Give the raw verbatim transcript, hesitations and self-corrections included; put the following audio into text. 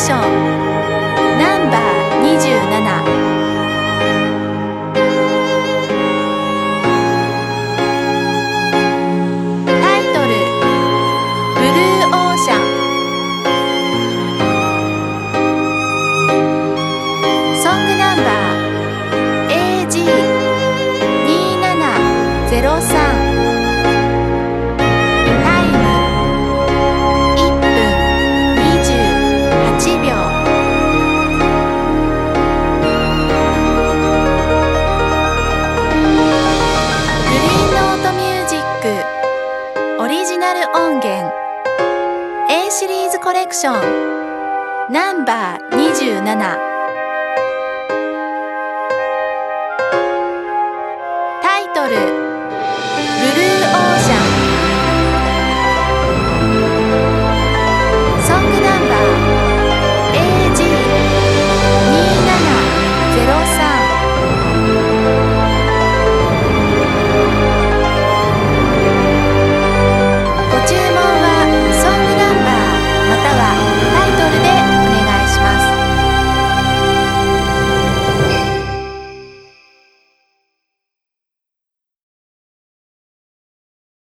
ションナンバーにじゅうなな。タイトルブルーオーシャン。ソングナンバー エージーにーななゼロさん。タイムいっぷんにじゅうはちびょう。グリーンノートミュージックオリジナル音源 A シリーズコレクションナンバーにじゅうなな。